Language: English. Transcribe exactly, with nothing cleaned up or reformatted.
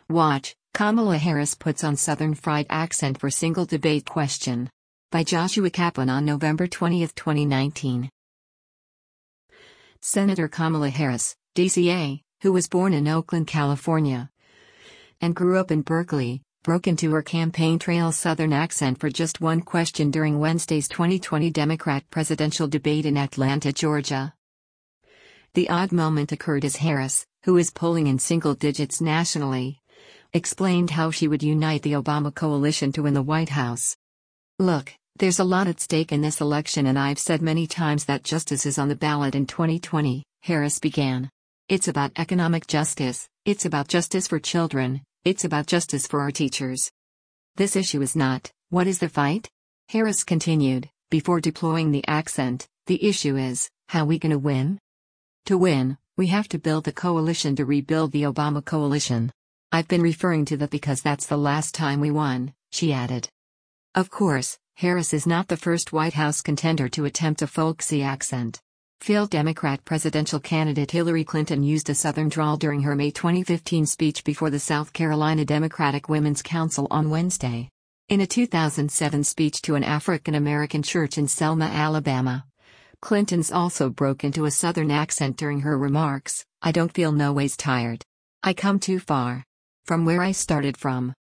Watch, Kamala Harris puts on Southern fried accent for single debate question. By Joshua Kaplan on November twentieth, twenty nineteen. Senator Kamala Harris, D C A, who was born in Oakland, California, and grew up in Berkeley, broke into her campaign trail Southern accent for just one question during Wednesday's twenty twenty Democrat presidential debate in Atlanta, Georgia. The odd moment occurred as Harris, who is polling in single digits nationally, explained how she would unite the Obama coalition to win the White House. "Look, there's a lot at stake in this election, and I've said many times that justice is on the ballot in twenty twenty, Harris began. It's about economic justice, it's about justice for children, it's about justice for our teachers. This issue is not, what is the fight?" Harris continued, before deploying the accent, "The issue is, how we gonna win? To win, we have to build the coalition to rebuild the Obama coalition. I've been referring to that because that's the last time we won," she added. Of course, Harris is not the first White House contender to attempt a folksy accent. Failed Democrat presidential candidate Hillary Clinton used a Southern drawl during her May twenty fifteen speech before the South Carolina Democratic Women's Council on Wednesday. In a two thousand seven speech to an African American church in Selma, Alabama, Clinton's also broke into a Southern accent during her remarks. "I don't feel no ways tired. I come too far from where I started from.